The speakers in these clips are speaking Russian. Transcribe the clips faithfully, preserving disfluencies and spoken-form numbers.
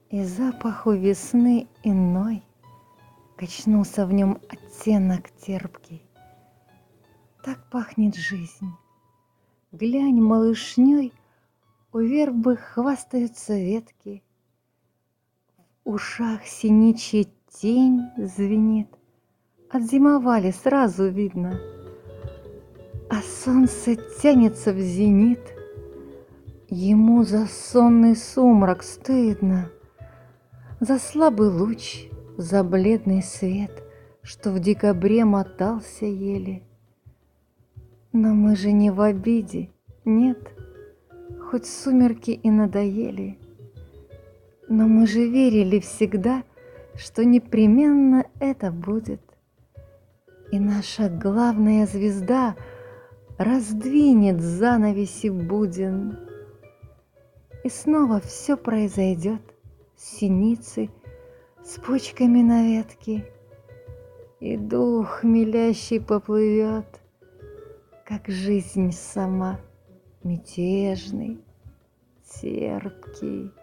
И запаху весны иной качнулся в нем оттенок терпкий. Так пахнет жизнь. Глянь, малышней, у вербы хвастаются ветки, в ушах синичья тень звенит. Отзимовали, сразу видно, а солнце тянется в зенит. Ему за сонный сумрак стыдно, за слабый луч, за бледный свет, что в декабре мотался еле. Но мы же не в обиде, нет, хоть сумерки и надоели. Но мы же верили всегда, что непременно это будет. И наша главная звезда раздвинет занавеси буден. И снова все произойдет с синицей, с почками на ветке, и дух милящий поплывет, как жизнь сама, мятежный, терпкий.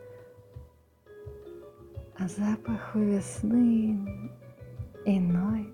А запах у весны иной.